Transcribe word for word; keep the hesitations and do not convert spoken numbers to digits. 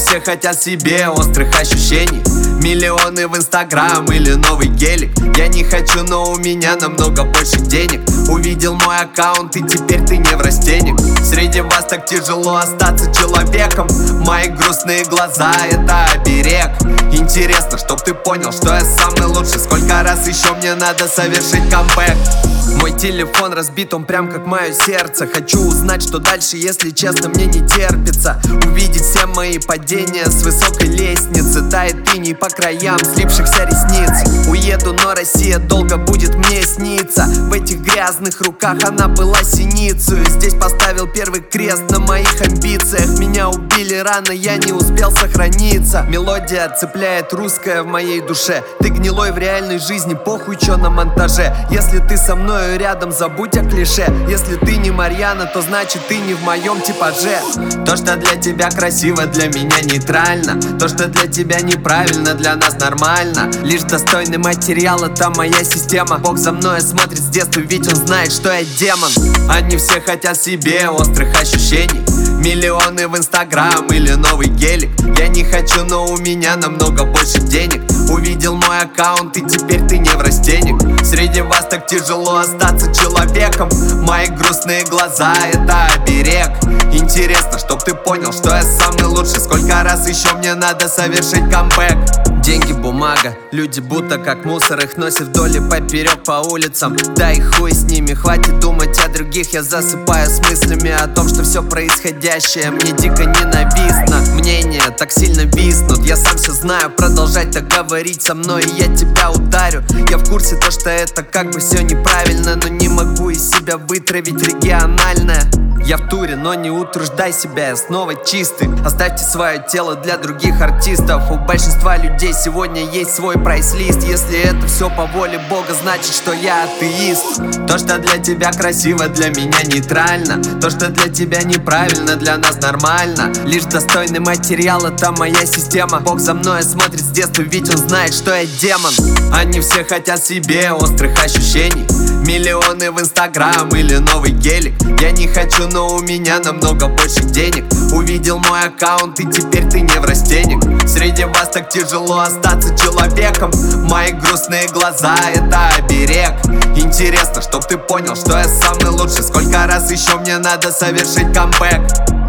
все хотят себе острых ощущений, миллионы в инстаграм или новый гелик. Я не хочу, но у меня намного больше денег. Увидел мой аккаунт и теперь ты не в растенек. Среди вас так тяжело остаться человеком. Мои грустные глаза — это оберег. Интересно, чтоб ты понял, что я самый лучший. Сколько раз еще мне надо совершить камбэк? Мой телефон разбит, он прям как мое сердце. Хочу узнать, что дальше, если честно, мне не терпится. Увидеть все мои падения с высокой лестницы. Тает иней по краям слипшихся ресниц. Уеду, но Россия долго будет мне сниться. В этих грязных руках она была синицей. Здесь поставил первый крест на моих амбициях. Меня убили рано, я не успел сохраниться. Мелодия цепляет русская в моей душе. Ты гнилой в реальной жизни, похуй, чё на монтаже. Если ты со мной рядом, забудь о клише. Если ты не Марьяна, то значит ты не в моем типаже. То, что для тебя красиво, для меня нейтрально. То, что для тебя неправильно, для нас нормально. Лишь достойный материал — это моя система. Бог за мной смотрит с детства, ведь он знает, что я демон. Они все хотят себе острых ощущений, миллионы в инстаграм или новый гелик. Я не хочу, но у меня намного больше денег. Увидел мой аккаунт и теперь ты не в растенек. Среди вас так тяжело остаться человеком. Мои грустные глаза — это оберег. Интересно, чтоб ты понял, что я самый лучший. Сколько раз еще мне надо совершить камбэк? Деньги, бумага, люди будто как мусор. Их носят вдоль и поперек по улицам. Да и хуй с ними, хватит думать о других. Я засыпаю с мыслями о том, что все происходящее мне дико ненавистно. Мнения так сильно виснут, я сам все знаю. Продолжать так говорить со мной, и я тебя ударю. Я в курсе то, что это как бы все неправильно, но не могу из себя вытравить региональное. Я в туре, но не утруждай себя, я снова чистый. Оставьте свое тело для других артистов. У большинства людей сегодня есть свой прайс-лист. Если это все по воле Бога, значит, что я атеист. То, что для тебя красиво, для меня нейтрально. То, что для тебя неправильно, для нас нормально. Лишь достойный материал — это моя система. Бог за мной смотрит с детства, ведь он знает, что я демон. Они все хотят себе острых ощущений, миллионы в инстаграм или новый гелик. Я не хочу, но у меня намного больше денег. Увидел мой аккаунт и теперь ты не в растенек. Среди вас так тяжело остаться человеком. Мои грустные глаза — это оберег. Интересно, чтоб ты понял, что я самый лучший. Сколько раз еще мне надо совершить камбэк?